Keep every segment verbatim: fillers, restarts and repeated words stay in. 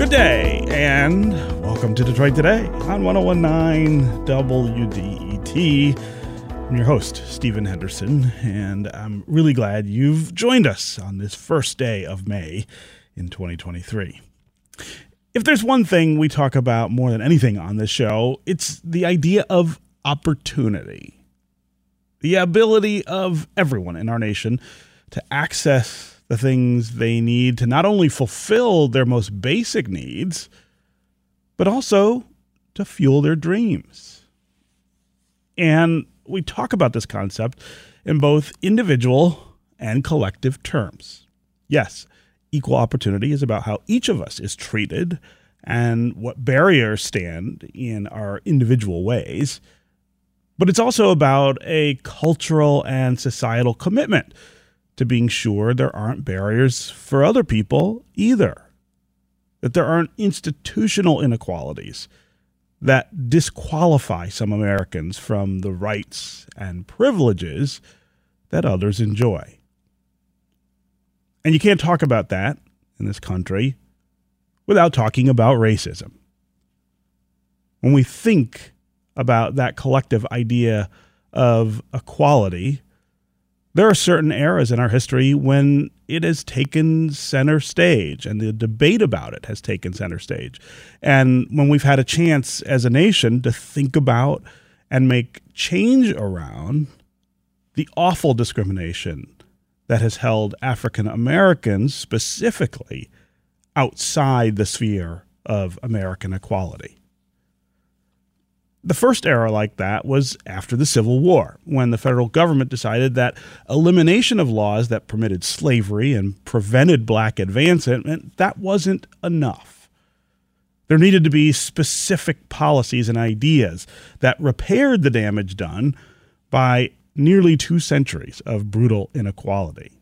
Good day, and welcome to Detroit Today on one oh one point nine W D E T. I'm your host, Stephen Henderson, and I'm really glad you've joined us on this first day of May in twenty twenty-three. If there's one thing we talk about more than anything on this show, it's the idea of opportunity. The ability of everyone in our nation to access the things they need to not only fulfill their most basic needs, but also to fuel their dreams. And we talk about this concept in both individual and collective terms. Yes, equal opportunity is about how each of us is treated and what barriers stand in our individual ways. But it's also about a cultural and societal commitment to being sure there aren't barriers for other people either. That there aren't institutional inequalities that disqualify some Americans from the rights and privileges that others enjoy. And you can't talk about that in this country without talking about racism. When we think about that collective idea of equality, there are certain eras in our history when it has taken center stage and the debate about it has taken center stage. And when we've had a chance as a nation to think about and make change around the awful discrimination that has held African Americans specifically outside the sphere of American equality. The first era like that was after the Civil War, when the federal government decided that elimination of laws that permitted slavery and prevented black advancement, that wasn't enough. There needed to be specific policies and ideas that repaired the damage done by nearly two centuries of brutal inequality.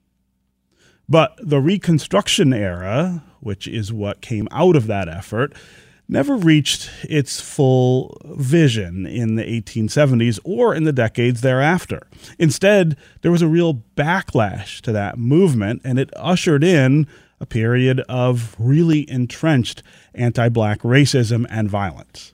But the Reconstruction era, which is what came out of that effort, never reached its full vision in the eighteen seventies or in the decades thereafter. Instead, there was a real backlash to that movement, and it ushered in a period of really entrenched anti-black racism and violence.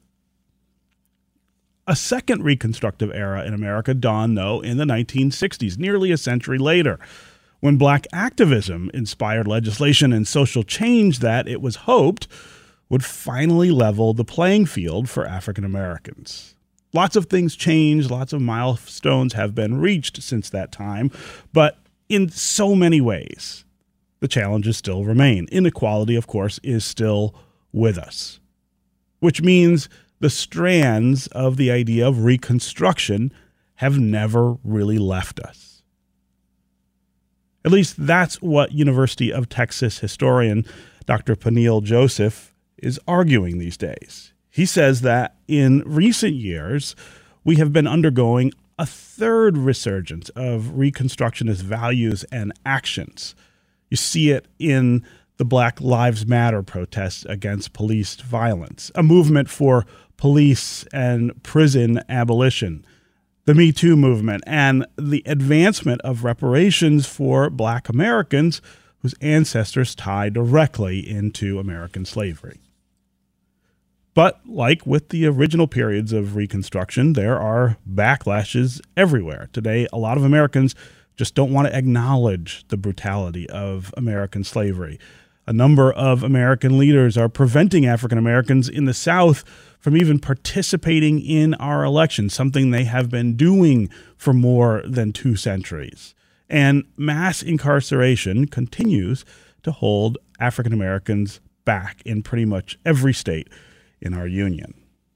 A second Reconstructive era in America dawned, though, in the nineteen sixties, nearly a century later, when black activism inspired legislation and social change that, it was hoped, would finally level the playing field for African Americans. Lots of things changed, lots of milestones have been reached since that time, but in so many ways, the challenges still remain. Inequality, of course, is still with us, which means the strands of the idea of Reconstruction have never really left us. At least that's what University of Texas historian Doctor Peniel Joseph is arguing these days. He says that in recent years, we have been undergoing a third resurgence of Reconstructionist values and actions. You see it in the Black Lives Matter protests against police violence, a movement for police and prison abolition, the Me Too movement, and the advancement of reparations for Black Americans whose ancestors tie directly into American slavery. But like with the original periods of Reconstruction, there are backlashes everywhere. Today, a lot of Americans just don't want to acknowledge the brutality of American slavery. A number of American leaders are preventing African Americans in the South from even participating in our elections, something they have been doing for more than two centuries. And mass incarceration continues to hold African Americans back in pretty much every state in our union.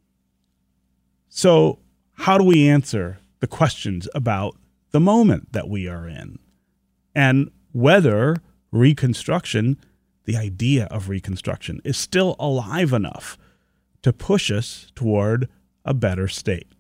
So how do we answer the questions about the moment that we are in and whether Reconstruction, the idea of Reconstruction, is still alive enough to push us toward a better state?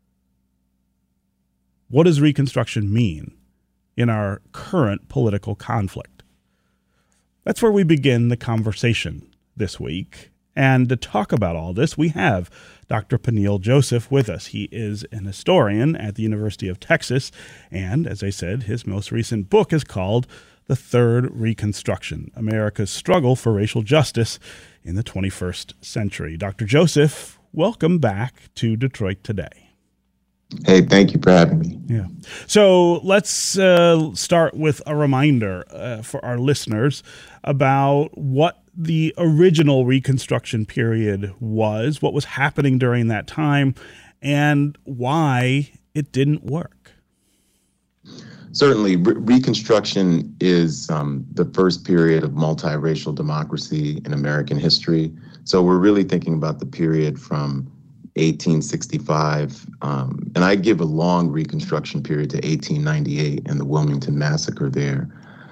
What does Reconstruction mean in our current political conflict? That's where we begin the conversation this week. And to talk about all this, we have Doctor Peniel Joseph with us. He is an historian at the University of Texas, and as I said, his most recent book is called The Third Reconstruction, America's Struggle for Racial Justice in the twenty-first Century. Doctor Joseph, welcome back to Detroit Today. Hey, thank you for having me. Yeah. So let's uh, start with a reminder uh, for our listeners about what the original Reconstruction period was, what was happening during that time, and why it didn't work. Certainly, Re- Reconstruction is um, the first period of multiracial democracy in American history. So we're really thinking about the period from eighteen sixty-five, um, and I give a long Reconstruction period to eighteen ninety-eight and the Wilmington Massacre there.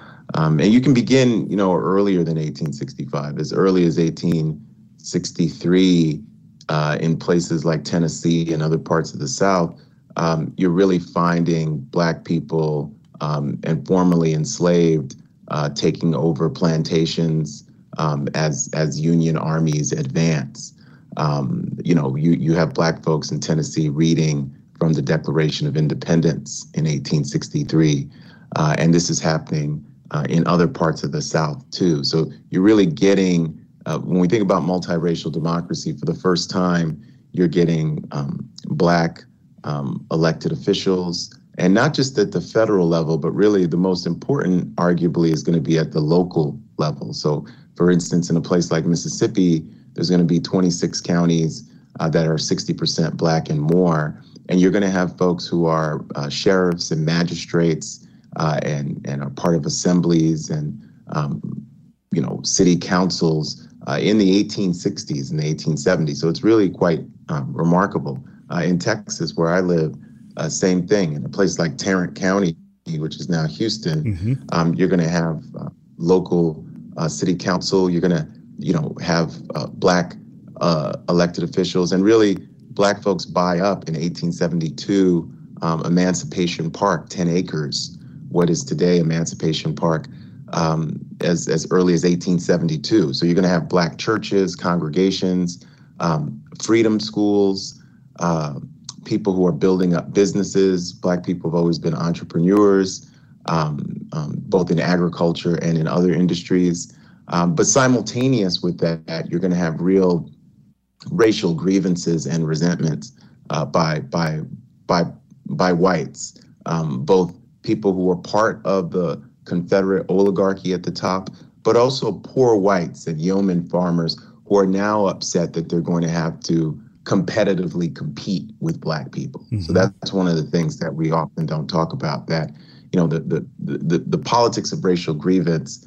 Um, and you can begin, you know, earlier than eighteen sixty-five, as early as eighteen sixty-three, uh, in places like Tennessee and other parts of the South. Um, you're really finding Black people um, and formerly enslaved uh, taking over plantations um, as as Union armies advance. Um, you know, you, you have Black folks in Tennessee reading from the Declaration of Independence in eighteen sixty-three, uh, and this is happening uh, in other parts of the South too. So you're really getting, uh, when we think about multiracial democracy, for the first time, you're getting um, Black um, elected officials, and not just at the federal level, but really the most important, arguably, is going to be at the local level. So, for instance, in a place like Mississippi, there's going to be twenty-six counties uh, that are sixty percent Black and more, and you're going to have folks who are uh, sheriffs and magistrates uh, and and are part of assemblies and um, you know city councils uh, in the eighteen sixties and the eighteen seventies. So it's really quite um, remarkable. Uh, in Texas, where I live, uh, same thing. In a place like Tarrant County, which is now Houston, mm-hmm. um, you're going to have uh, local uh, city council. You're going to you know, have uh, Black uh, elected officials, and really Black folks buy up in eighteen seventy-two, um, Emancipation Park, ten acres, what is today Emancipation Park, um, as, as early as eighteen seventy-two. So you're gonna have Black churches, congregations, um, freedom schools, uh, people who are building up businesses. Black people have always been entrepreneurs, um, um, both in agriculture and in other industries. Um, but simultaneous with that, you're going to have real racial grievances and resentments uh, by by by by whites, um, both people who were part of the Confederate oligarchy at the top, but also poor whites and yeoman farmers who are now upset that they're going to have to competitively compete with Black people. Mm-hmm. So that's one of the things that we often don't talk about. That you know the the the, the politics of racial grievance,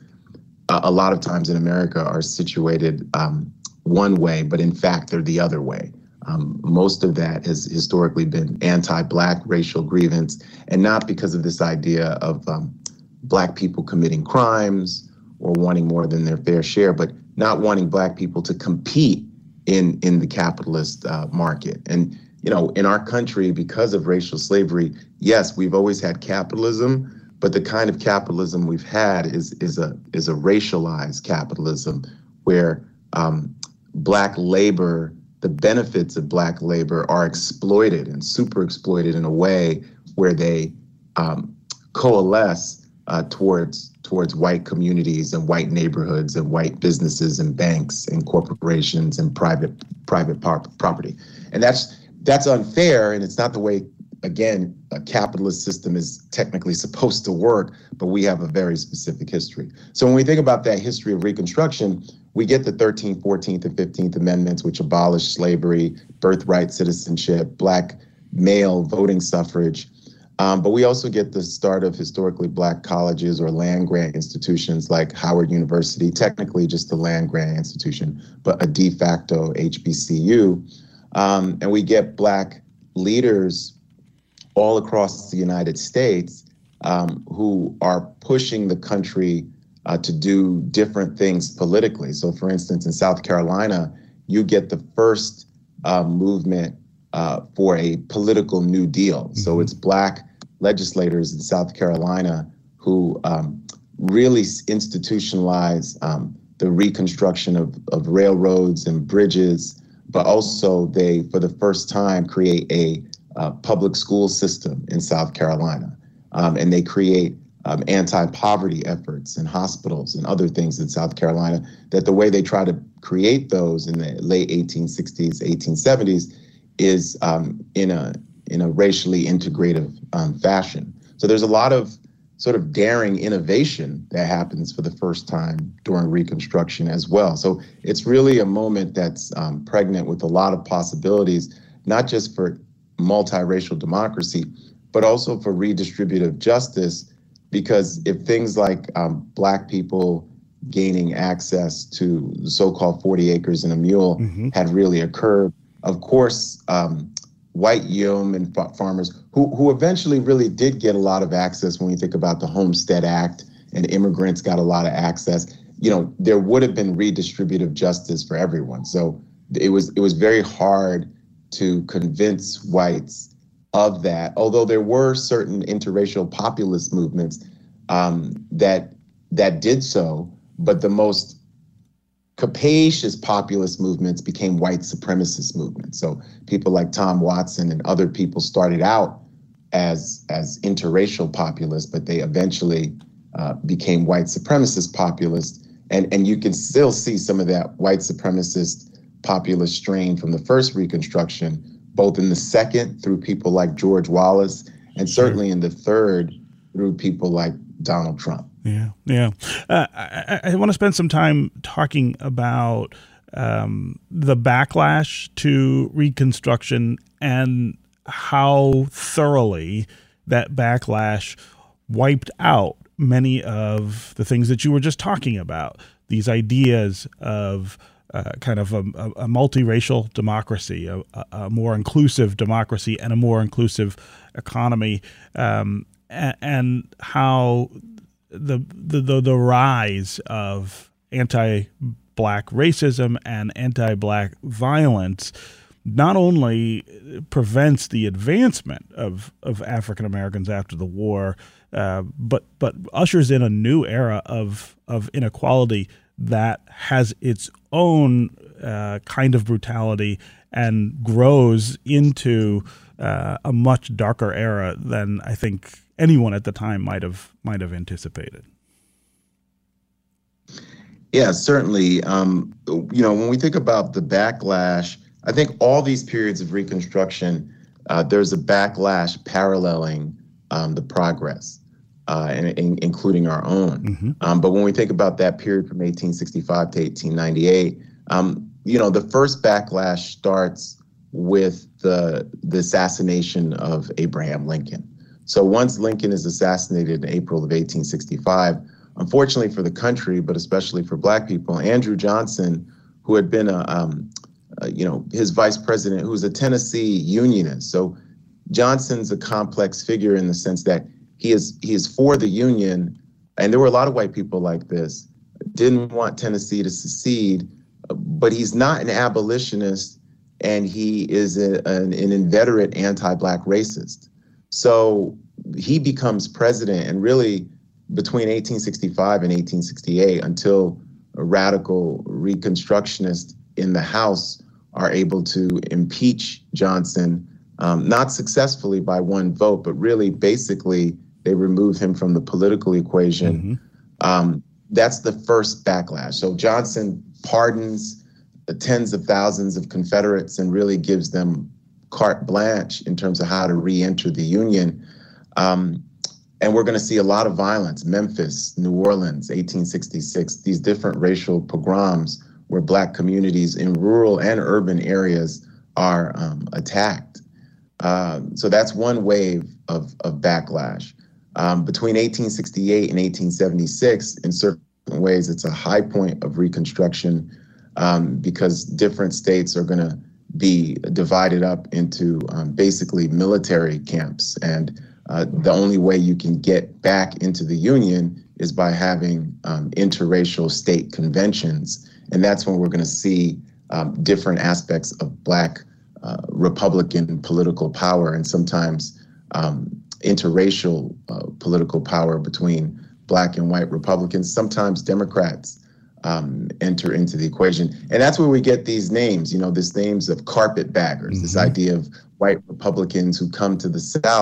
a lot of times in America, are situated um, one way, but in fact, they're the other way. Um, most of that has historically been anti-Black racial grievance, and not because of this idea of um, Black people committing crimes or wanting more than their fair share, but not wanting Black people to compete in, in the capitalist uh, market. And, you know, in our country, because of racial slavery, yes, we've always had capitalism, but the kind of capitalism we've had is is a is a racialized capitalism where um, Black labor, the benefits of Black labor are exploited and super exploited in a way where they um, coalesce uh, towards towards white communities and white neighborhoods and white businesses and banks and corporations and private private par- property. And that's that's unfair, and it's not the way, again, a capitalist system is technically supposed to work, but we have a very specific history. So when we think about that history of Reconstruction, we get the thirteenth, fourteenth, and fifteenth Amendments, which abolished slavery, birthright citizenship, Black male voting suffrage. Um, but we also get the start of historically Black colleges or land-grant institutions like Howard University, technically just a land-grant institution, but a de facto H B C U. Um, and we get Black leaders all across the United States um, who are pushing the country uh, to do different things politically. So for instance, in South Carolina, you get the first uh, movement uh, for a political New Deal. Mm-hmm. So it's Black legislators in South Carolina who um, really institutionalize um, the reconstruction of, of railroads and bridges, but also they, for the first time, create a uh, public school system in South Carolina. Um, and they create um, anti-poverty efforts in hospitals and other things in South Carolina, that the way they try to create those in the late eighteen sixties, eighteen seventies is um, in a in a racially integrative um, fashion. So there's a lot of sort of daring innovation that happens for the first time during Reconstruction as well. So it's really a moment that's um, pregnant with a lot of possibilities, not just for multiracial democracy, but also for redistributive justice, because if things like um, Black people gaining access to the so-called forty acres and a mule mm-hmm. had really occurred, of course, um, white yeomen farmers who, who eventually really did get a lot of access when you think about the Homestead Act, and immigrants got a lot of access, you know, there would have been redistributive justice for everyone. So it was it was very hard to convince whites of that, although there were certain interracial populist movements um, that that did so, but the most capacious populist movements became white supremacist movements. So people like Tom Watson and other people started out as as interracial populists, but they eventually uh, became white supremacist populists. And, and you can still see some of that white supremacist populist strain from the first Reconstruction, both in the second through people like George Wallace, and certainly in the third through people like Donald Trump. Yeah, yeah. Uh, I, I want to spend some time talking about um, the backlash to Reconstruction and how thoroughly that backlash wiped out many of the things that you were just talking about, these ideas of uh, kind of a, a multiracial democracy, a, a more inclusive democracy, and a more inclusive economy, um, and, and how The, the the the rise of anti-Black racism and anti-Black violence not only prevents the advancement of, of African Americans after the war, uh, but but ushers in a new era of of inequality that has its own uh, kind of brutality and grows into uh, a much darker era than I think anyone at the time might have might have anticipated. Yeah, certainly. Um, you know, when we think about the backlash, I think all these periods of Reconstruction, uh, there's a backlash paralleling um, the progress, uh, and, and including our own. Mm-hmm. Um, but when we think about that period from eighteen sixty-five to eighteen ninety-eight, um, you know, the first backlash starts with the the assassination of Abraham Lincoln. So once Lincoln is assassinated in April of eighteen sixty-five, unfortunately for the country, but especially for Black people, Andrew Johnson, who had been a, um, uh, you know, his vice president, who was a Tennessee Unionist. So Johnson's a complex figure in the sense that he is he is for the Union, and there were a lot of white people like this, didn't want Tennessee to secede, but he's not an abolitionist, and he is a, an, an inveterate anti-Black racist. So he becomes president, and really between eighteen sixty-five and eighteen sixty-eight, until a radical Reconstructionists in the House are able to impeach Johnson, um, not successfully by one vote, but really basically they remove him from the political equation. Mm-hmm. Um, that's the first backlash. So Johnson pardons the tens of thousands of Confederates and really gives them carte blanche in terms of how to re-enter the Union. Um, and we're going to see a lot of violence. Memphis, New Orleans, eighteen sixty-six, these different racial pogroms where Black communities in rural and urban areas are um, attacked. Uh, so that's one wave of, of backlash. Um, between eighteen sixty-eight and eighteen seventy-six, in certain ways, it's a high point of Reconstruction um, because different states are going to be divided up into um, basically military camps. And uh, the only way you can get back into the Union is by having um, interracial state conventions. And that's when we're going to see um, different aspects of Black uh, Republican political power, and sometimes um, interracial uh, political power between Black and white Republicans. Sometimes Democrats Um, enter into the equation. And that's where we get these names, you know, these names of carpetbaggers, mm-hmm. this idea of white Republicans who come to the South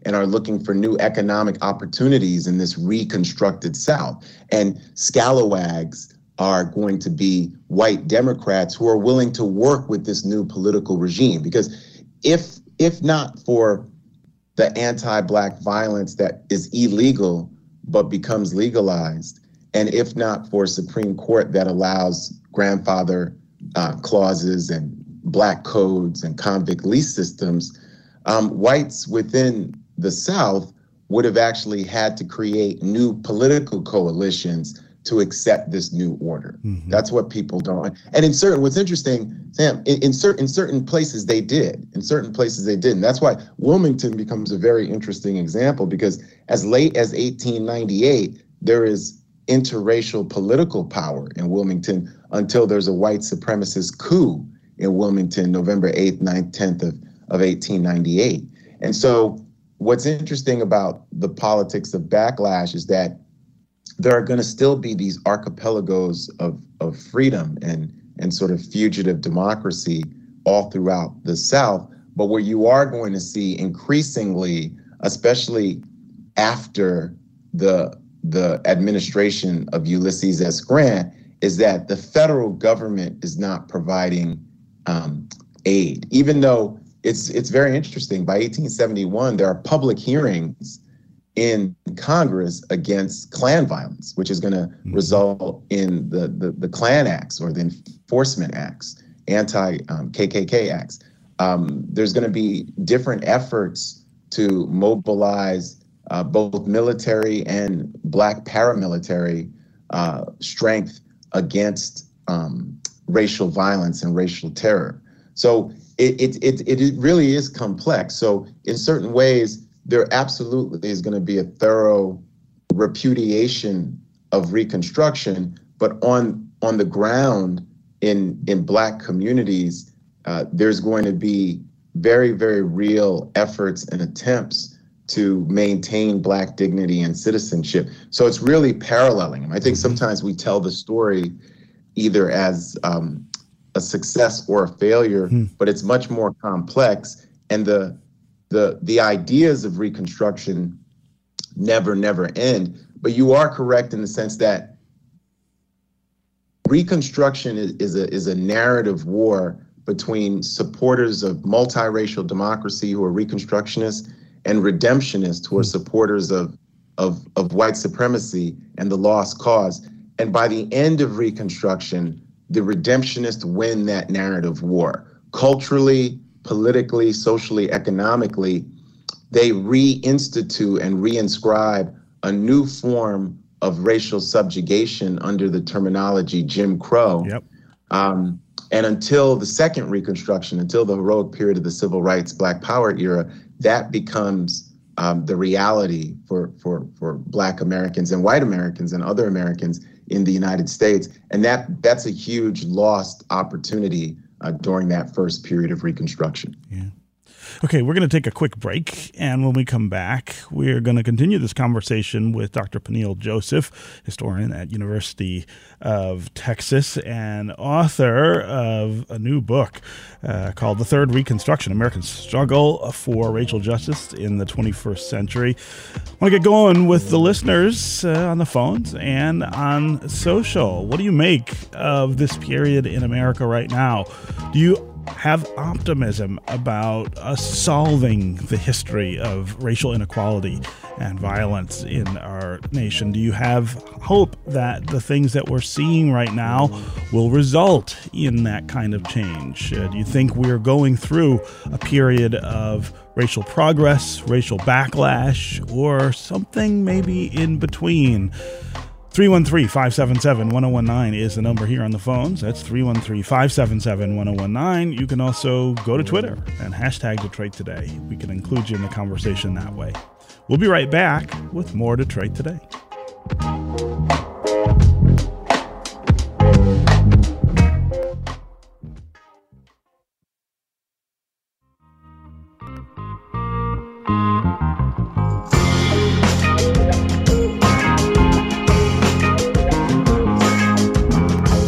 and are looking for new economic opportunities in this reconstructed South. And scalawags are going to be white Democrats who are willing to work with this new political regime. Because if if not for the anti-Black violence that is illegal but becomes legalized, and if not for a Supreme Court that allows grandfather uh, clauses and Black codes and convict lease systems, um, whites within the South would have actually had to create new political coalitions to accept this new order. Mm-hmm. That's what people don't. And in certain, what's interesting, Sam, in, in certain in certain places they did. In certain places they didn't. That's why Wilmington becomes a very interesting example, because as late as eighteen ninety-eight, there is interracial political power in Wilmington until there's a white supremacist coup in Wilmington, November eighth, ninth, tenth of, of eighteen ninety-eight. And so what's interesting about the politics of backlash is that there are going to still be these archipelagos of, of freedom and, and sort of fugitive democracy all throughout the South. But where you are going to see increasingly, especially after the, the administration of Ulysses S. Grant, is that the federal government is not providing um, aid, even though it's it's very interesting. By eighteen seventy-one, there are public hearings in Congress against Klan violence, which is going to mm-hmm. result in the, the, the Klan Acts or the Enforcement Acts, anti-K K K um, Acts. Um, there's going to be different efforts to mobilize uh, both military and Black paramilitary uh, strength against um, racial violence and racial terror. So it, it, it, it really is complex. So in certain ways, there absolutely is going to be a thorough repudiation of Reconstruction, but on on the ground in in Black communities, uh, there's going to be very, very real efforts and attempts to maintain Black dignity and citizenship. So it's really paralleling. I think sometimes we tell the story either as um, a success or a failure, hmm. but it's much more complex. And the The the ideas of Reconstruction never, never end. But you are correct in the sense that Reconstruction is, is a is a narrative war between supporters of multiracial democracy who are Reconstructionists and redemptionists who are supporters of of of white supremacy and the lost cause. And by the end of Reconstruction, the redemptionists win that narrative war. Culturally, politically, socially, economically, they reinstitute and reinscribe a new form of racial subjugation under the terminology Jim Crow. Yep. Um, and until the second Reconstruction, until the heroic period of the Civil Rights, Black Power era, that becomes um, the reality for, for, for Black Americans and white Americans and other Americans in the United States. And that that's a huge lost opportunity Uh, during that first period of Reconstruction. Yeah. Okay, we're going to take a quick break, and when we come back, we're going to continue this conversation with Doctor Peniel Joseph, historian at University of Texas and author of a new book uh, called The Third Reconstruction, American Struggle for Racial Justice in the twenty-first Century. I want to get going with the listeners uh, on the phones and on social. What do you make of this period in America right now? Do you have optimism about us solving the history of racial inequality and violence in our nation? Do you have hope that the things that we're seeing right now will result in that kind of change? Uh, do you think we're going through a period of racial progress, racial backlash, or something maybe in between? three one three, five seven seven, one zero one nine is the number here on the phones. That's three one three, five seven seven, one zero one nine. You can also go to Twitter and hashtag Detroit Today. We can include you in the conversation that way. We'll be right back with more Detroit Today.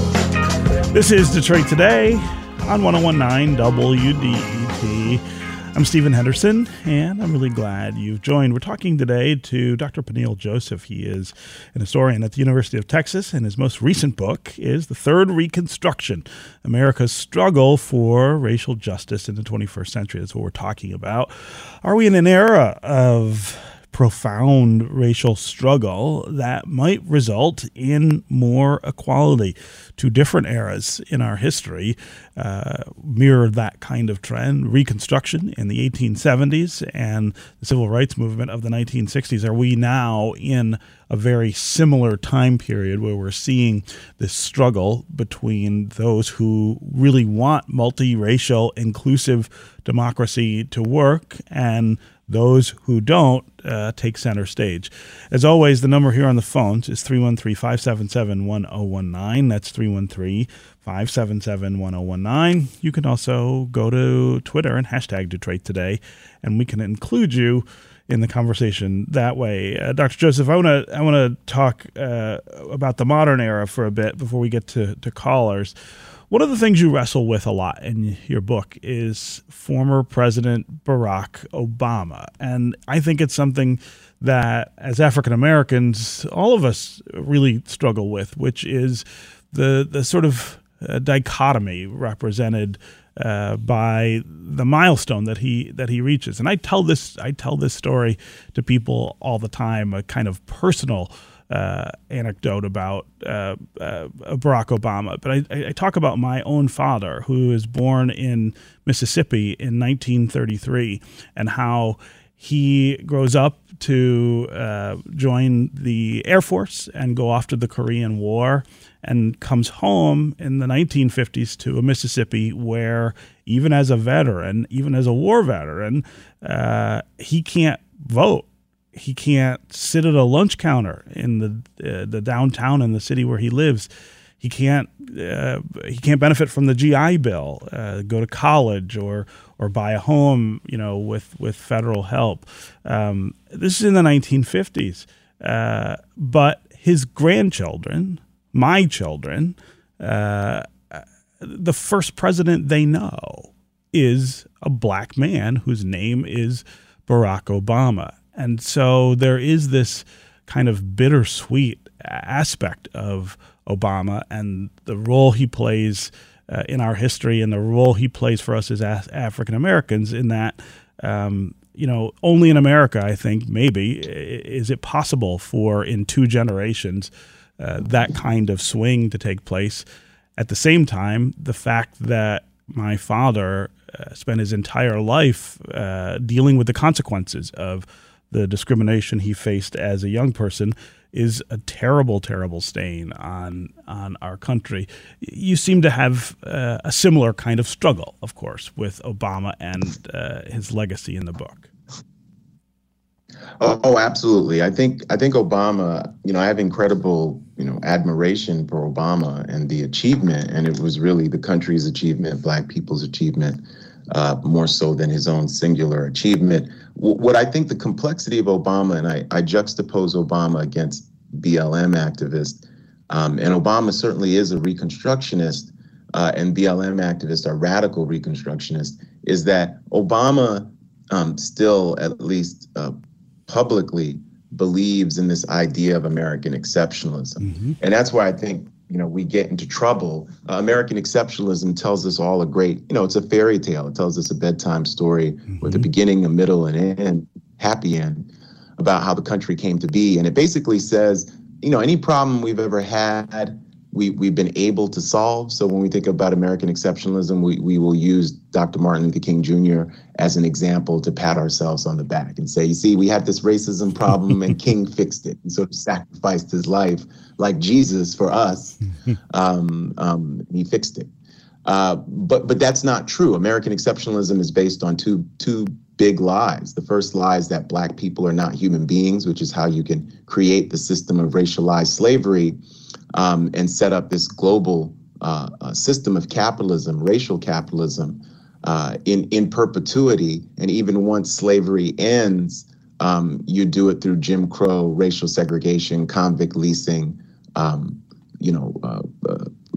This is Detroit Today on one oh one point nine W D E T. I'm Stephen Henderson, and I'm really glad you've joined. We're talking today to Doctor Peniel Joseph. He is an historian at the University of Texas, and his most recent book is The Third Reconstruction, America's Struggle for Racial Justice in the twenty-first Century. That's what we're talking about. Are we in an era of profound racial struggle that might result in more equality? Two different eras in our history uh, mirror that kind of trend. Reconstruction in the eighteen seventies and the civil rights movement of the nineteen sixties. Are we now in a very similar time period where we're seeing this struggle between those who really want multiracial, inclusive democracy to work and those who don't uh, take center stage? As always, the number here on the phones is three one three, five seven seven, one zero one nine. That's three one three, five seven seven, one zero one nine. You can also go to Twitter and hashtag Detroit Today, and we can include you in the conversation that way. Uh, Doctor Joseph, I want to I want to talk uh, about the modern era for a bit before we get to, to callers. One of the things you wrestle with a lot in your book is former President Barack Obama. And I think it's something that, as African Americans, all of us really struggle with, which is the the sort of uh, dichotomy represented uh, by the milestone that he that he reaches. And I tell this I tell this story to people all the time, a kind of personal Uh, anecdote about uh, uh, Barack Obama. But I, I talk about my own father, who was born in Mississippi in nineteen thirty-three, and how he grows up to uh, join the Air Force and go off to the Korean War, and comes home in the nineteen fifties to a Mississippi where, even as a veteran, even as a war veteran, uh, he can't vote. He can't sit at a lunch counter in the uh, the downtown in the city where he lives. He can't uh, he can't benefit from the G I Bill, uh, go to college, or or buy a home, you know, with with federal help. Um, this is in the nineteen fifties, uh, but his grandchildren, my children, uh, the first president they know is a black man whose name is Barack Obama. And so there is this kind of bittersweet aspect of Obama and the role he plays uh, in our history, and the role he plays for us as African Americans, in that, um, you know, only in America, I think, maybe, is it possible for, in two generations, uh, that kind of swing to take place. At the same time, the fact that my father uh, spent his entire life uh, dealing with the consequences of the discrimination he faced as a young person is a terrible, terrible stain on on our country. You seem to have uh, a similar kind of struggle, of course, with Obama and uh, his legacy in the book. Oh, oh, absolutely. I think I think Obama, you know, I have incredible, you know, admiration for Obama and the achievement, and it was really the country's achievement, Black people's achievement, uh, more so than his own singular achievement. What I think the complexity of Obama, and I, I juxtapose Obama against B L M activists, um, and Obama certainly is a Reconstructionist, uh, and B L M activists are radical Reconstructionists, is that Obama um, still, at least uh, publicly, believes in this idea of American exceptionalism. Mm-hmm. And that's why I think, you know, we get into trouble. Uh, American exceptionalism tells us all a great, you know, it's a fairy tale. It tells us a bedtime story mm-hmm. with a beginning, a middle, and an end, happy end, about how the country came to be. And it basically says, you know, any problem we've ever had, we, we've been able to solve. So when we think about American exceptionalism, we, we will use Doctor Martin Luther King Junior as an example to pat ourselves on the back and say, you see, we had this racism problem and King fixed it and sort of sacrificed his life like Jesus for us. um, um, he fixed it. Uh, but but that's not true. American exceptionalism is based on two two big lies. The first lie is that Black people are not human beings, which is how you can create the system of racialized slavery um, and set up this global uh, uh, system of capitalism, racial capitalism, uh, in, in perpetuity. And even once slavery ends, um, you do it through Jim Crow, racial segregation, convict leasing, um, you know, uh, uh,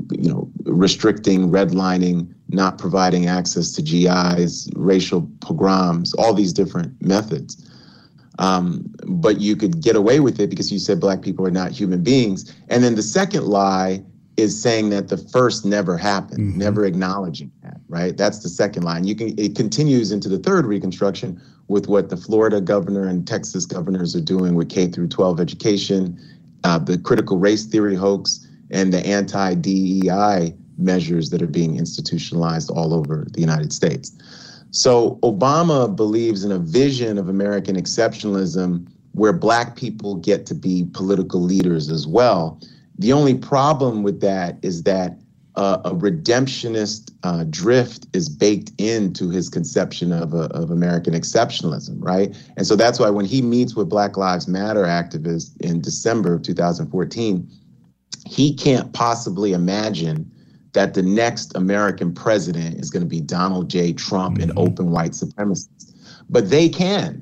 you know, restricting, redlining, not providing access to G Is, racial pogroms, all these different methods. Um, but you could get away with it because you said black people are not human beings. And then the second lie is saying that the first never happened, mm-hmm. never acknowledging that, right? That's the second line. You can, it continues into the third Reconstruction with what the Florida governor and Texas governors are doing with K through twelve education, uh, the critical race theory hoax, and the anti-D E I measures that are being institutionalized all over the United States. So Obama believes in a vision of American exceptionalism where black people get to be political leaders as well. The only problem with that is that uh, a redemptionist uh, drift is baked into his conception of, a, of American exceptionalism, right? And so that's why when he meets with Black Lives Matter activists in December of two thousand fourteen, he can't possibly imagine that the next American president is going to be Donald J. Trump mm-hmm. and open white supremacists. But they can.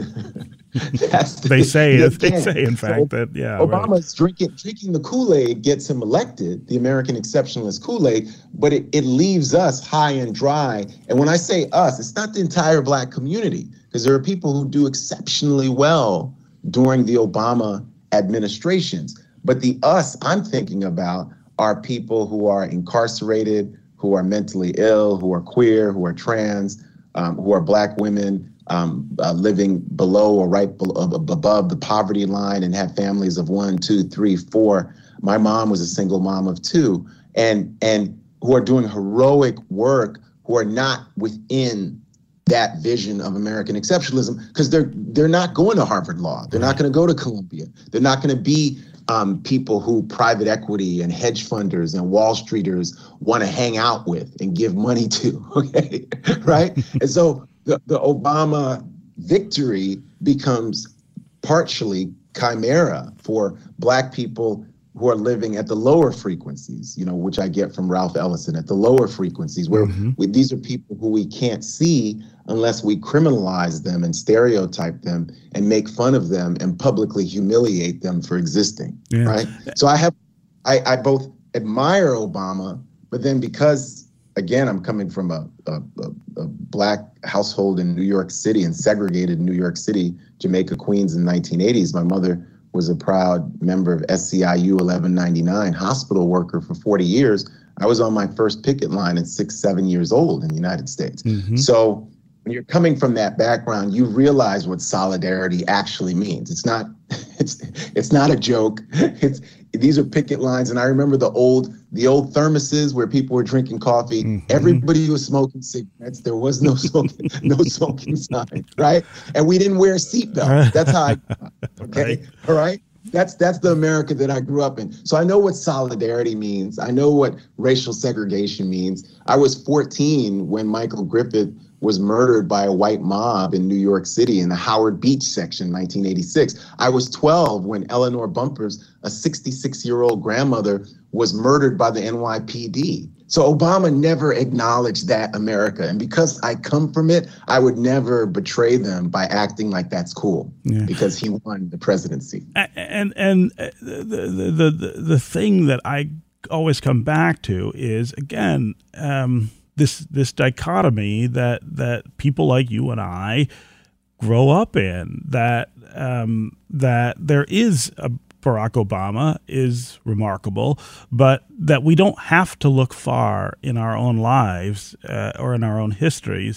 That's the, they say, they, they say, in fact, so that, yeah. Obama's right. drinking drinking the Kool-Aid gets him elected, the American exceptionalist Kool-Aid, but it, it leaves us high and dry. And when I say us, it's not the entire black community, because there are people who do exceptionally well during the Obama administrations. But the us I'm thinking about are people who are incarcerated, who are mentally ill, who are queer, who are trans, um, who are black women, um, uh, living below or right below, above the poverty line and have families of one, two, three, four. My mom was a single mom of two, and and who are doing heroic work, who are not within that vision of American exceptionalism, because they're they're not going to Harvard Law, they're not going to go to Columbia, they're not going to be um, people who private equity and hedge funders and Wall Streeters want to hang out with and give money to, okay, right? And so the, the Obama victory becomes partially chimera for black people who are living at the lower frequencies, you know, which I get from Ralph Ellison, at the lower frequencies, where mm-hmm. we, these are people who we can't see unless we criminalize them and stereotype them and make fun of them and publicly humiliate them for existing, yeah. right? So I have, I, I both admire Obama, but then because, again, I'm coming from a, a, a, a black household in New York City and segregated New York City, Jamaica, Queens in the nineteen eighties, my mother was a proud member of S C I U eleven ninety-nine, hospital worker for forty years. I was on my first picket line at six, seven years old in the United States. Mm-hmm. So when you're coming from that background, you realize what solidarity actually means. It's not, it's, it's not a joke. It's, these are picket lines. And I remember the old, the old thermoses where people were drinking coffee. Mm-hmm. Everybody was smoking cigarettes. There was no smoking, no smoking sign, right? And we didn't wear seatbelts. That's how I, okay, right. All right? That's that's the America that I grew up in. So I know what solidarity means. I know what racial segregation means. I was fourteen when Michael Griffith was murdered by a white mob in New York City in the Howard Beach section, nineteen eighty-six. I was twelve when Eleanor Bumpurs, a sixty-six-year-old grandmother, was murdered by the N Y P D. So Obama never acknowledged that America. And because I come from it, I would never betray them by acting like that's cool, yeah. because he won the presidency. And and the, the, the, the thing that I always come back to is, again, um, this this dichotomy that, that people like you and I grow up in, that um, that there is a Barack Obama is remarkable, but that we don't have to look far in our own lives uh, or in our own histories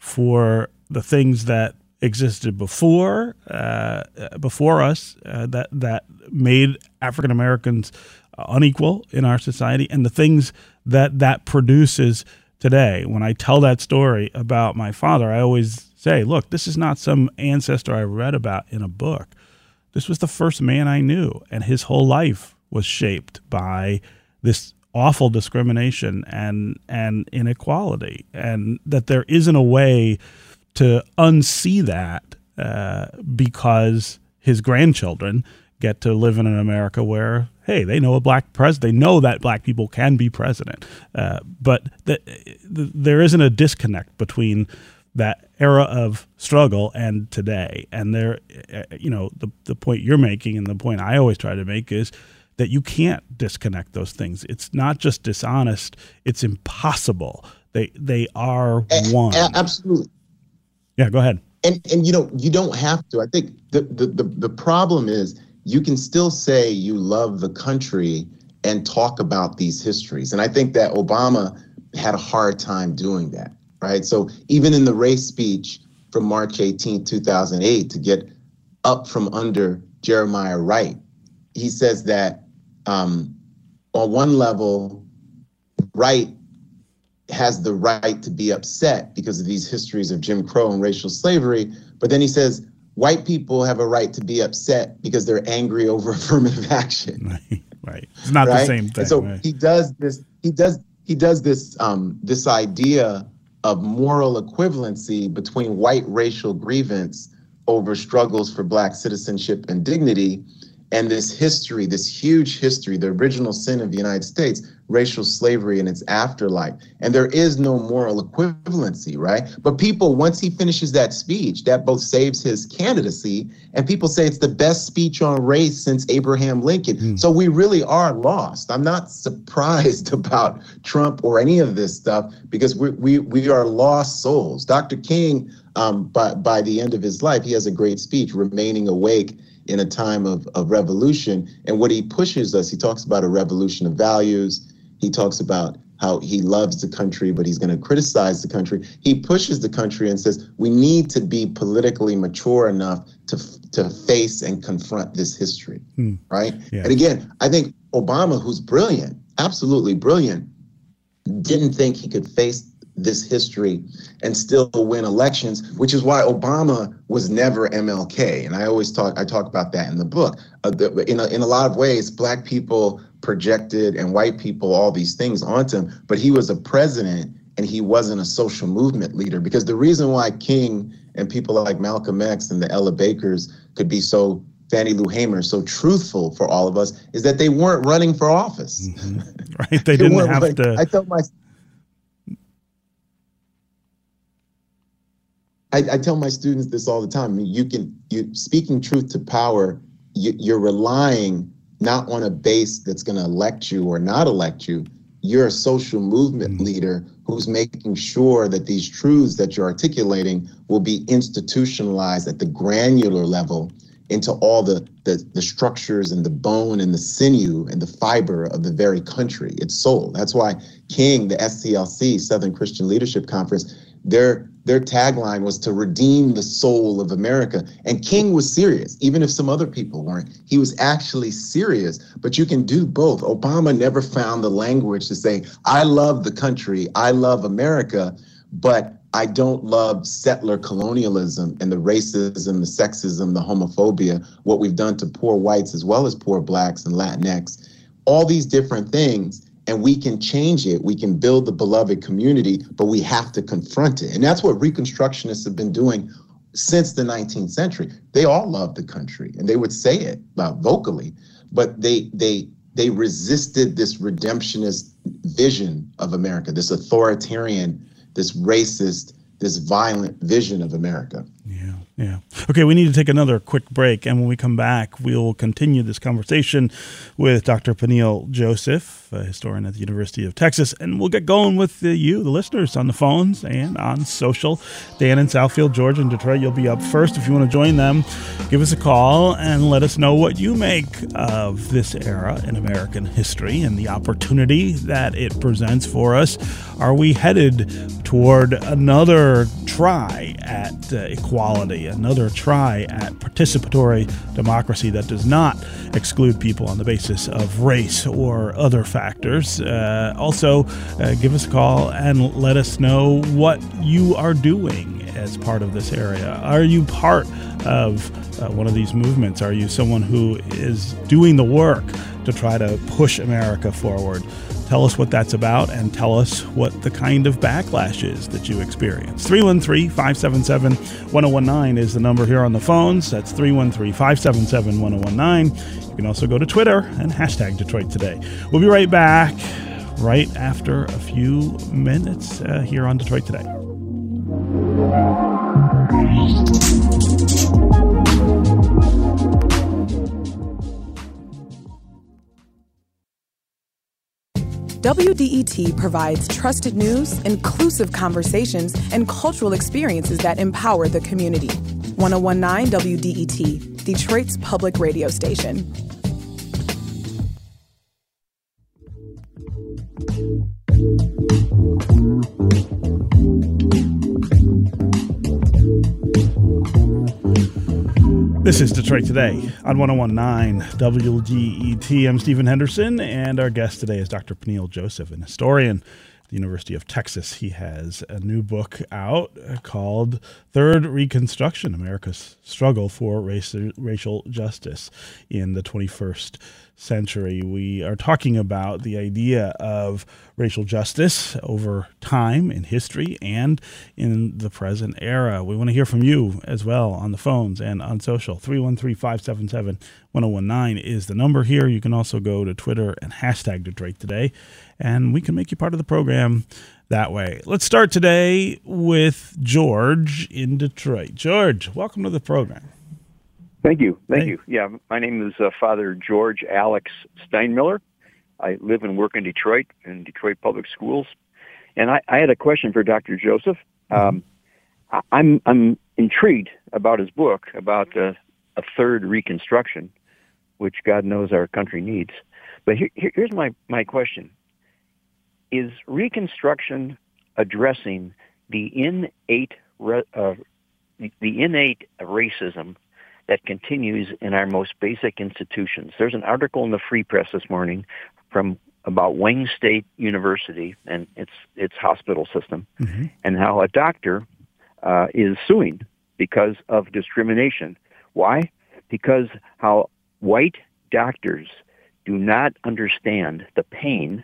for the things that existed before uh, before us uh, that that made African Americans unequal in our society, and the things that that produces today. When I tell that story about my father, I always say, look, this is not some ancestor I read about in a book. This was the first man I knew, and his whole life was shaped by this awful discrimination and and inequality, and that there isn't a way to unsee that uh, because his grandchildren get to live in an America where, hey, they know a black president, they know that black people can be president, uh, but the, the, there isn't a disconnect between that era of struggle and today. And there, you know, the the point you're making and the point I always try to make is that you can't disconnect those things. It's not just dishonest, it's impossible. They they are one. A- absolutely. Yeah, go ahead. And and you know, you don't have to. I think the, the the the problem is you can still say you love the country and talk about these histories. And I think that Obama had a hard time doing that, right? So even in the race speech from March eighteenth, two thousand eight, to get up from under Jeremiah Wright, he says that um, on one level, Wright has the right to be upset because of these histories of Jim Crow and racial slavery. But then he says, white people have a right to be upset because they're angry over affirmative action. Right. Right. It's not right? the same thing. And so right? he does this, he does, he does this, um, this idea of moral equivalency between white racial grievance over struggles for black citizenship and dignity, and this history, this huge history, the original sin of the United States, racial slavery and its afterlife. And there is no moral equivalency, right? But people, once he finishes that speech, that both saves his candidacy, and people say it's the best speech on race since Abraham Lincoln. Mm. So we really are lost. I'm not surprised about Trump or any of this stuff, because we we, we are lost souls. Doctor King, um, by, by the end of his life, he has a great speech, Remaining Awake in a Time of, of Revolution. And what he pushes us, he talks about a revolution of values. He talks about how he loves the country, but he's going to criticize the country. He pushes the country and says, we need to be politically mature enough to to face and confront this history, hmm. right? Yeah. And again, I think Obama, who's brilliant, absolutely brilliant, didn't think he could face this history and still win elections, which is why Obama was never M L K. And I always talk, I talk about that in the book. Uh, the, in, a, in a lot of ways, black people projected and white people all these things onto him, but he was a president and he wasn't a social movement leader. Because the reason why King and people like Malcolm X and the Ella Bakers could be so, Fannie Lou Hamer, so truthful for all of us, is that they weren't running for office. Mm-hmm. Right, they, they didn't have running. to. I tell my I, I tell my students this all the time. I mean, you can, you speaking truth to power, you, you're relying not on a base that's going to elect you or not elect you. You're a social movement mm-hmm. leader who's making sure that these truths that you're articulating will be institutionalized at the granular level into all the, the, the structures and the bone and the sinew and the fiber of the very country, its soul. That's why King, the S C L C, Southern Christian Leadership Conference, their their tagline was to redeem the soul of America. And King was serious, even if some other people weren't. He was actually serious, but you can do both. Obama never found the language to say, I love the country, I love America, but I don't love settler colonialism and the racism, the sexism, the homophobia, what we've done to poor whites as well as poor blacks and Latinx, all these different things. And we can change it. We can build the beloved community, but we have to confront it. And that's what Reconstructionists have been doing since the nineteenth century. They all loved the country and they would say it uh, vocally, but they they they resisted this redemptionist vision of America, this authoritarian, this racist, this violent vision of America. Yeah, yeah. Okay, we need to take another quick break, and when we come back, we'll continue this conversation with Doctor Peniel Joseph, a historian at the University of Texas, and we'll get going with uh, you, the listeners, on the phones and on social. Dan in Southfield, Georgia, and Detroit, you'll be up first. If you want to join them, give us a call and let us know what you make of this era in American history and the opportunity that it presents for us. Are we headed toward another try at uh, equality, another try at participatory democracy that does not exclude people on the basis of race or other factors? Uh, also, uh, give us a call and let us know what you are doing as part of this area. Are you part of uh, one of these movements? Are you someone who is doing the work to try to push America forward? Tell us what that's about and tell us what the kind of backlash is that you experience. three one three, five seven seven, one oh one nine is the number here on the phones. That's three one three, five seven seven, one oh one nine. You can also go to Twitter and hashtag Detroit Today. We'll be right back right after a few minutes uh, here on Detroit Today. W D E T provides trusted news, inclusive conversations, and cultural experiences that empower the community. ten nineteen W D E T, Detroit's public radio station. This is Detroit Today on ten nineteen W D E T. I'm Stephen Henderson, and our guest today is Doctor Peniel Joseph, an historian at the University of Texas. He has a new book out called Third Reconstruction, America's Struggle for Race, Racial Justice in the twenty-first Century. We are talking about the idea of racial justice over time in history and in the present era. We want to hear from you as well on the phones and on social. three one three, five seven seven, one zero one nine is the number here. You can also go to Twitter and hashtag Detroit Today, and we can make you part of the program that way. Let's start today with George in Detroit. George, welcome to the program. Thank you. Thank Hey. you. Yeah, my name is uh, Father George Alex Steinmiller. I live and work in Detroit, in Detroit Public Schools. And I, I had a question for Doctor Joseph. Um, I, I'm I'm intrigued about his book, about uh, a third Reconstruction, which God knows our country needs. But here, here, here's my, my question. Is Reconstruction addressing the innate, re, uh, the, the innate racism that continues in our most basic institutions? There's an article in the Free Press this morning from about Wayne State University and its its hospital system, mm-hmm. and how a doctor uh, is suing because of discrimination. Why? Because how white doctors do not understand the pain,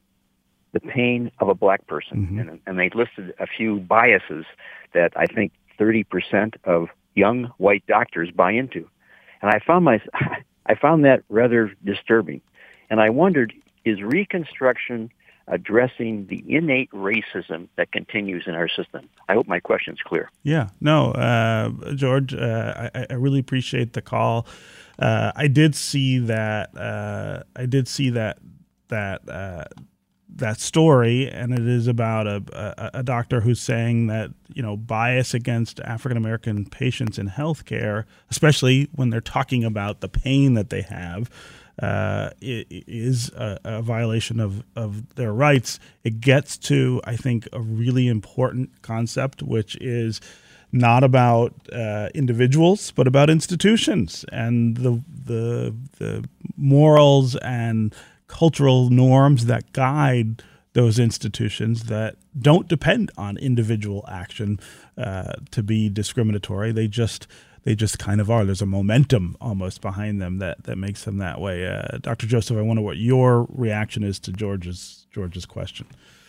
the pain of a black person. Mm-hmm. And, and they listed a few biases that I think thirty percent of young white doctors buy into. And I found my, I found that rather disturbing. And I wondered, is Reconstruction addressing the innate racism that continues in our system? I hope my question's clear. Yeah, no, uh, George, uh, I, I really appreciate the call. Uh, I did see that, uh, I did see that, that, uh, that story, and it is about a, a, a doctor who's saying that, you know, bias against African-American patients in healthcare, especially when they're talking about the pain that they have, uh, it, it is a, a violation of, of their rights. It gets to, I think, a really important concept, which is not about uh, individuals, but about institutions and the the the morals and cultural norms that guide those institutions that don't depend on individual action uh, to be discriminatory. They just they just kind of are. There's a momentum almost behind them that, that makes them that way. Uh, Doctor Joseph, I wonder what your reaction is to George's George's question.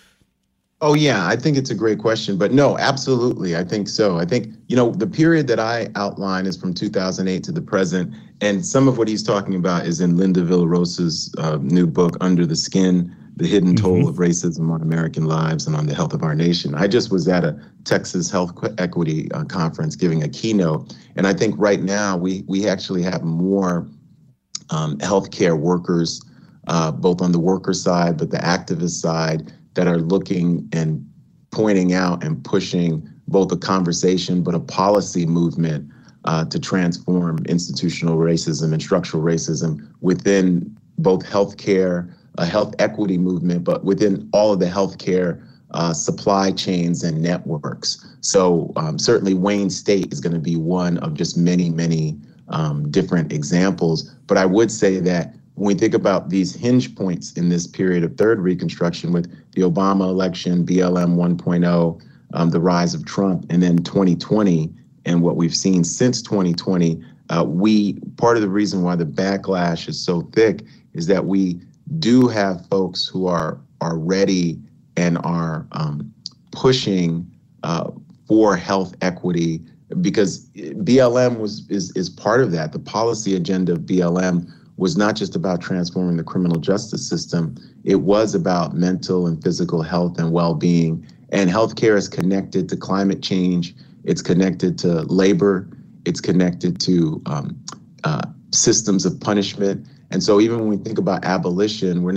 Oh, yeah, I think it's a great question. But no, absolutely. I think so. I think, you know, the period that I outline is from two thousand eight to the present. And some of what he's talking about is in Linda Villarosa's uh, new book, Under the Skin, The Hidden Toll mm-hmm. of Racism on American Lives and on the Health of Our Nation. I just was at a Texas Health Equity uh, conference giving a keynote. And I think right now we, we actually have more um, healthcare workers, uh, both on the worker side, but the activist side, that are looking and pointing out and pushing both a conversation but a policy movement uh, to transform institutional racism and structural racism within both healthcare, a health equity movement, but within all of the healthcare uh, supply chains and networks. So um, certainly Wayne State is going to be one of just many, many um, different examples. But I would say that when we think about these hinge points in this period of third Reconstruction with the Obama election, B L M one point oh, um, the rise of Trump, and then twenty twenty, and what we've seen since twenty twenty, uh, we part of the reason why the backlash is so thick is that we do have folks who are are ready and are um, pushing uh, for health equity, because B L M was is is part of that. The policy agenda of B L M was not just about transforming the criminal justice system. It was about mental and physical health and well-being. And healthcare is connected to climate change. It's connected to labor. It's connected to um, uh, systems of punishment. And so even when we think about abolition, we're not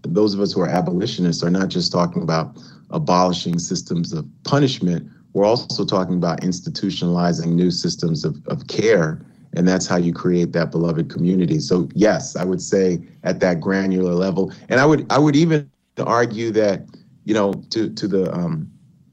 those of us who are abolitionists are not just talking about abolishing systems of punishment. We're also talking about institutionalizing new systems of, of care. And that's how you create that beloved community. So yes, I would say at that granular level. And I would I would even argue that, you know, to, to the um,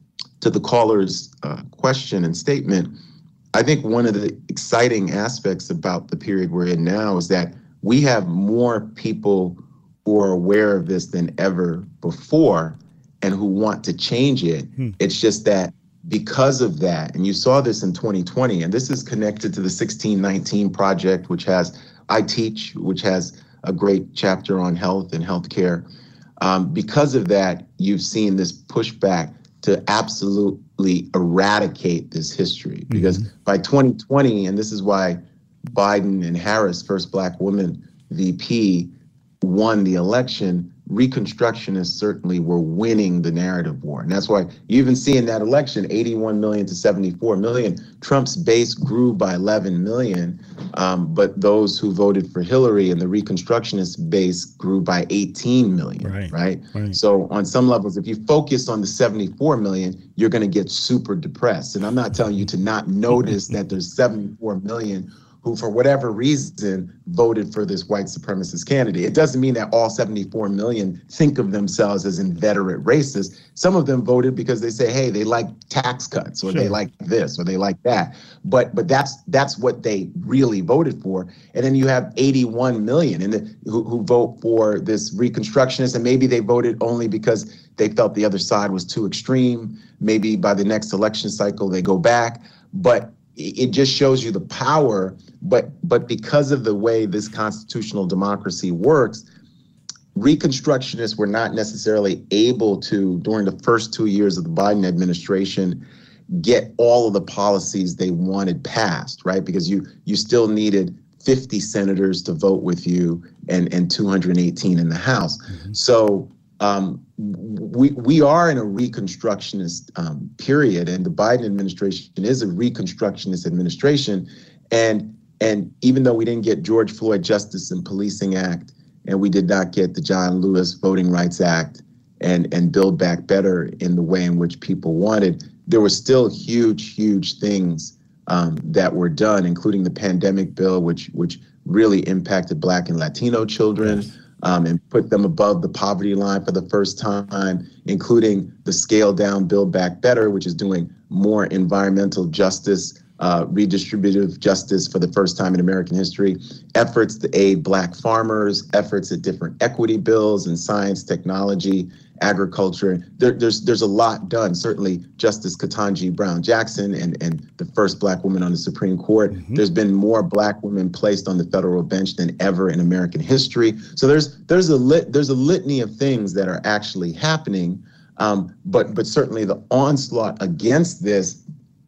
to the caller's uh, question and statement, I think one of the exciting aspects about the period we're in now is that we have more people who are aware of this than ever before and who want to change it. Hmm. It's just that because of that, and you saw this in twenty twenty, and this is connected to the sixteen nineteen Project, which has, I teach, which has a great chapter on health and healthcare. Um, because of that, you've seen this pushback to absolutely eradicate this history. Because mm-hmm. by twenty twenty, and this is why Biden and Harris, first Black woman V P, won the election, Reconstructionists certainly were winning the narrative war. And that's why you even see in that election, eighty-one million to seventy-four million, Trump's base grew by eleven million, um, but those who voted for Hillary and the Reconstructionist base grew by eighteen million, right, right? right? So on some levels, if you focus on the seventy-four million, you're gonna get super depressed. And I'm not telling you to not notice that there's seventy-four million who, for whatever reason, voted for this white supremacist candidate. It doesn't mean that all seventy-four million think of themselves as inveterate racists. Some of them voted because they say, hey, they like tax cuts, or sure. they like this, or they like that. But but that's that's what they really voted for. And then you have eighty-one million in the, who, who vote for this Reconstructionist, and maybe they voted only because they felt the other side was too extreme. Maybe by the next election cycle, they go back. But it just shows you the power, but but because of the way this constitutional democracy works, Reconstructionists were not necessarily able to, during the first two years of the Biden administration, get all of the policies they wanted passed, right? Because you you still needed fifty senators to vote with you and, and two hundred eighteen in the House. Mm-hmm. So Um, we we are in a Reconstructionist um, period, and the Biden administration is a Reconstructionist administration. And and even though we didn't get George Floyd Justice and Policing Act, and we did not get the John Lewis Voting Rights Act and, and Build Back Better in the way in which people wanted, there were still huge, huge things um, that were done, including the pandemic bill, which which really impacted Black and Latino children. Yes. Um, and put them above the poverty line for the first time, including the scale down Build Back Better, which is doing more environmental justice, uh, redistributive justice for the first time in American history, efforts to aid Black farmers, efforts at different equity bills in science, technology, agriculture. There, there's there's a lot done. Certainly Justice Ketanji Brown Jackson and, and the first Black woman on the Supreme Court. Mm-hmm. There's been more Black women placed on the federal bench than ever in American history. So there's there's a lit there's a litany of things that are actually happening. Um, but but certainly the onslaught against this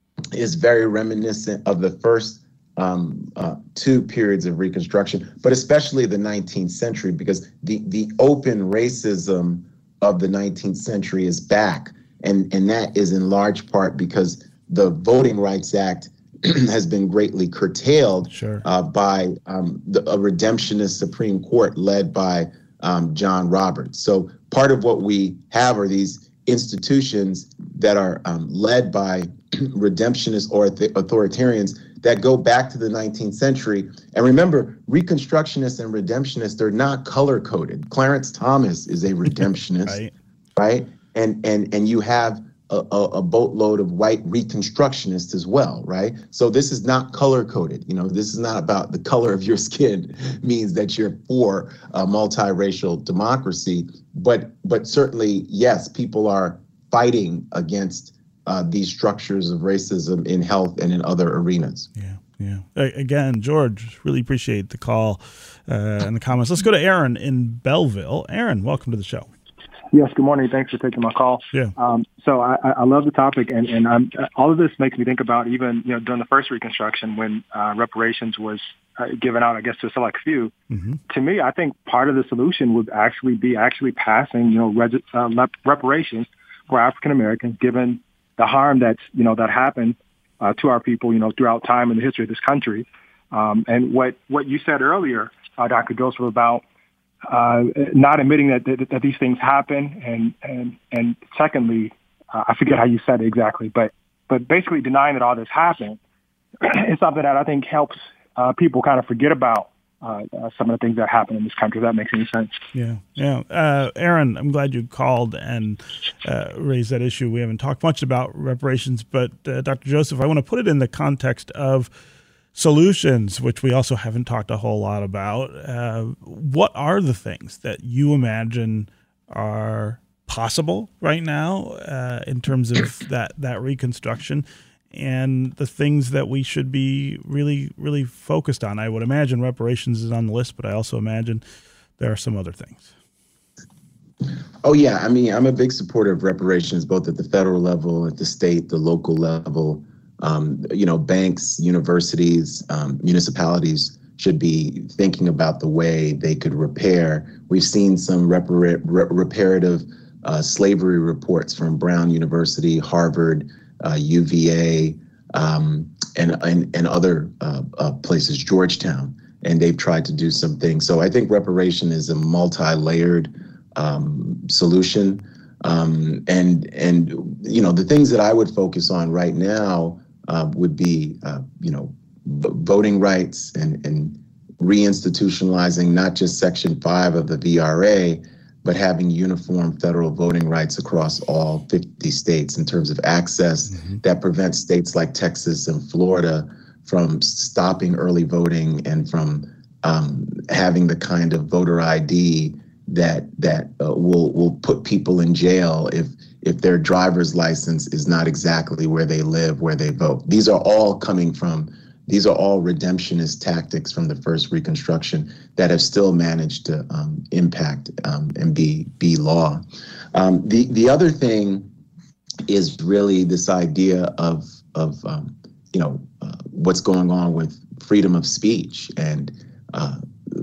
is very reminiscent of the first um, uh, two periods of Reconstruction, but especially the nineteenth century, because the the open racism of the nineteenth century is back. And, and that is in large part because the Voting Rights Act has been greatly curtailed sure. uh, by um, the, a redemptionist Supreme Court led by um, John Roberts. So part of what we have are these institutions that are um, led by redemptionist or th- authoritarians that go back to the nineteenth century. And remember, Reconstructionists and Redemptionists, they're not color-coded. Clarence Thomas is a Redemptionist, right. right? And and and you have a, a, a boatload of white Reconstructionists as well, right? So this is not color-coded. You know, this is not about the color of your skin means that you're for a multiracial democracy. But but certainly, yes, people are fighting against Uh, these structures of racism in health and in other arenas. Yeah, yeah. Again, George, really appreciate the call uh, and the comments. Let's go to Aaron in Belleville. Aaron, welcome to the show. Yes, good morning. Thanks for taking my call. Yeah. Um, so I, I love the topic, and, and I'm, all of this makes me think about even, you know, during the first Reconstruction when uh, reparations was uh, given out, I guess, to a select few. Mm-hmm. To me, I think part of the solution would actually be actually passing, you know, reg- uh, reparations for African Americans, given the harm that's, you know, that happened uh, to our people, you know, throughout time in the history of this country. Um, and what, what you said earlier, uh, Doctor Joseph, about uh, not admitting that, that that these things happen, and and and secondly, uh, I forget how you said it exactly, but but basically denying that all this happened is something that I think helps uh, people kind of forget about uh, uh, some of the things that happen in this country. If that makes any sense. Yeah, yeah. Uh, Aaron, I'm glad you called and uh, raised that issue. We haven't talked much about reparations, but uh, Doctor Joseph, I want to put it in the context of solutions, which we also haven't talked a whole lot about. Uh, what are the things that you imagine are possible right now uh, in terms of that, that reconstruction, and the things that we should be really, really focused on? I would imagine reparations is on the list, but I also imagine there are some other things. Oh, yeah. I mean, I'm a big supporter of reparations, both at the federal level, at the state, the local level. Um, you know, banks, universities, um, municipalities should be thinking about the way they could repair. We've seen some repara- re- reparative uh, slavery reports from Brown University, Harvard, uh, U V A, um, and, and and other uh, uh, places, Georgetown, and they've tried to do some things. So I think reparation is a multi-layered um, solution. Um, and and you know, the things that I would focus on right now Uh, would be, uh, you know, v- voting rights and, and reinstitutionalizing not just Section five of the V R A, but having uniform federal voting rights across all fifty states in terms of access mm-hmm. that prevents states like Texas and Florida from stopping early voting and from um, having the kind of voter I D that that uh, will will put people in jail if if their driver's license is not exactly where they live, where they vote. These are all coming from, these are all redemptionist tactics from the first Reconstruction that have still managed to um, impact um, and be be law. Um, the the other thing is really this idea of of um, you know uh, what's going on with freedom of speech and uh,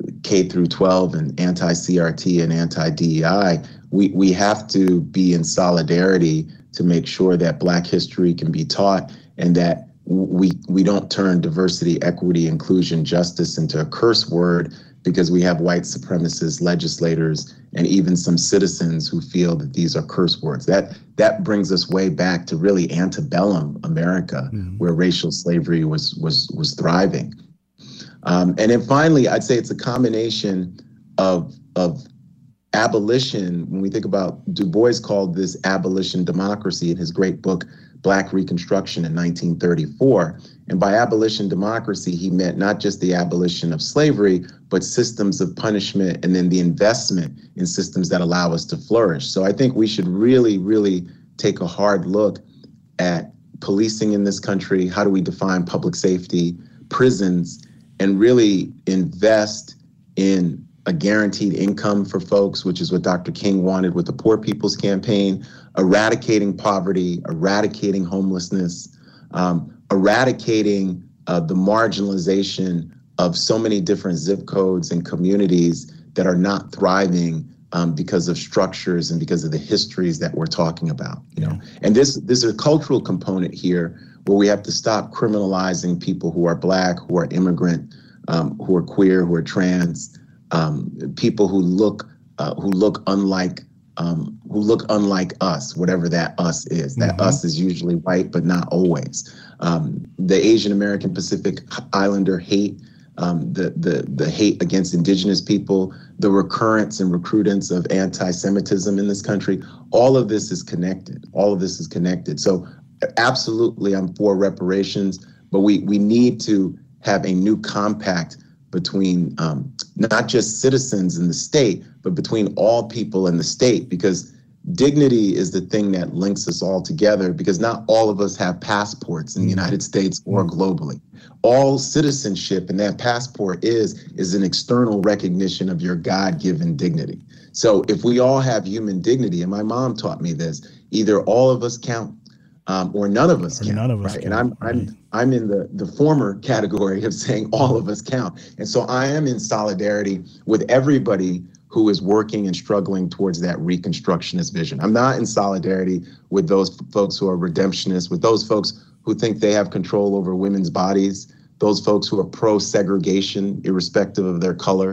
K through twelve and anti-C R T and anti-D E I. We we have to be in solidarity to make sure that Black history can be taught, and that we we don't turn diversity, equity, inclusion, justice into a curse word because we have white supremacist legislators and even some citizens who feel that these are curse words. That that brings us way back to really antebellum America, mm-hmm. where racial slavery was was was thriving. Um, and then finally, I'd say it's a combination of of abolition. When we think about, Du Bois called this abolition democracy in his great book, Black Reconstruction in nineteen thirty-four. And by abolition democracy, he meant not just the abolition of slavery, but systems of punishment and then the investment in systems that allow us to flourish. So I think we should really, really take a hard look at policing in this country. How do we define public safety, prisons, and really invest in a guaranteed income for folks, which is what Doctor King wanted with the Poor People's Campaign, eradicating poverty, eradicating homelessness, um, eradicating uh, the marginalization of so many different zip codes and communities that are not thriving um, because of structures and because of the histories that we're talking about. You know, and this this is a cultural component here where we have to stop criminalizing people who are Black, who are immigrant, um, who are queer, who are trans. Um, people who look uh, who look unlike um, who look unlike us, whatever that us is. That mm-hmm. us is usually white, but not always. Um, the Asian American Pacific Islander hate, um, the the the hate against indigenous people, the recurrence and recrudence of anti-Semitism in this country. All of this is connected. All of this is connected. So absolutely, I'm for reparations, but we we need to have a new compact between um, not just citizens in the state, but between all people in the state, because dignity is the thing that links us all together, because not all of us have passports in the United States or globally. All citizenship and that passport is, is an external recognition of your God-given dignity. So if we all have human dignity, and my mom taught me this, either all of us count Um, or none of us or count, none of us right? count, And I'm right. I'm I'm in the the former category of saying all of us count. And so I am in solidarity with everybody who is working and struggling towards that Reconstructionist vision. I'm not in solidarity with those f- folks who are redemptionists, with those folks who think they have control over women's bodies, those folks who are pro-segregation, irrespective of their color.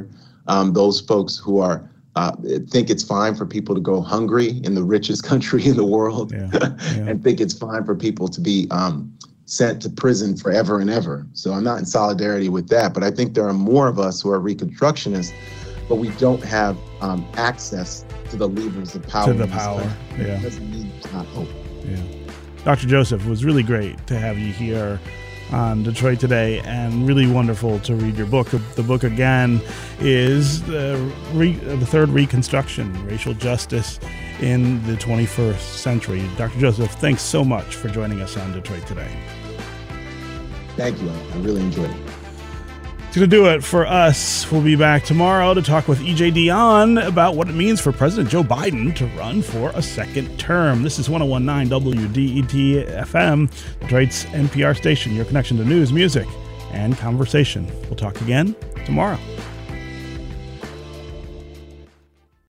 um, those folks who are uh, think it's fine for people to go hungry in the richest country in the world, yeah, yeah. and think it's fine for people to be um, sent to prison forever and ever. So I'm not in solidarity with that, but I think there are more of us who are Reconstructionists, but we don't have um, access to the levers of power. To the power, yeah. It doesn't mean it's not hope. Yeah. Doctor Joseph, it was really great to have you here on Detroit Today, and really wonderful to read your book. The book, again, is the, re, the Third Reconstruction, Racial Justice in the twenty-first Century. Doctor Joseph, thanks so much for joining us on Detroit Today. Thank you. I really enjoyed it. It's going to do it for us. We'll be back tomorrow to talk with E J Dionne about what it means for President Joe Biden to run for a second term. This is one oh one point nine W D E T F M, Detroit's N P R station, your connection to news, music, and conversation. We'll talk again tomorrow.